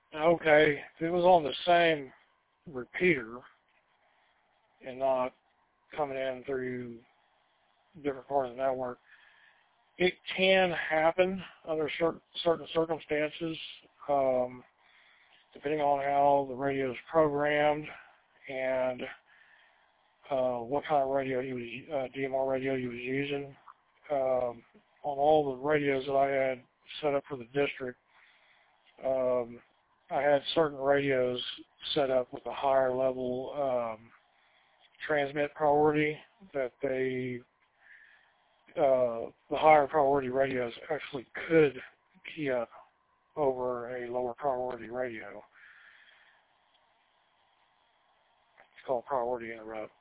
Okay, if it was on the same repeater and not coming in through different parts of the network, it can happen under certain circumstances, depending on how the radio is programmed and what kind of radio DMR radio he was using. On all the radios that I had set up for the district, I had certain radios set up with a higher level transmit priority that the higher priority radios actually could key up over a lower priority radio. It's called priority interrupt.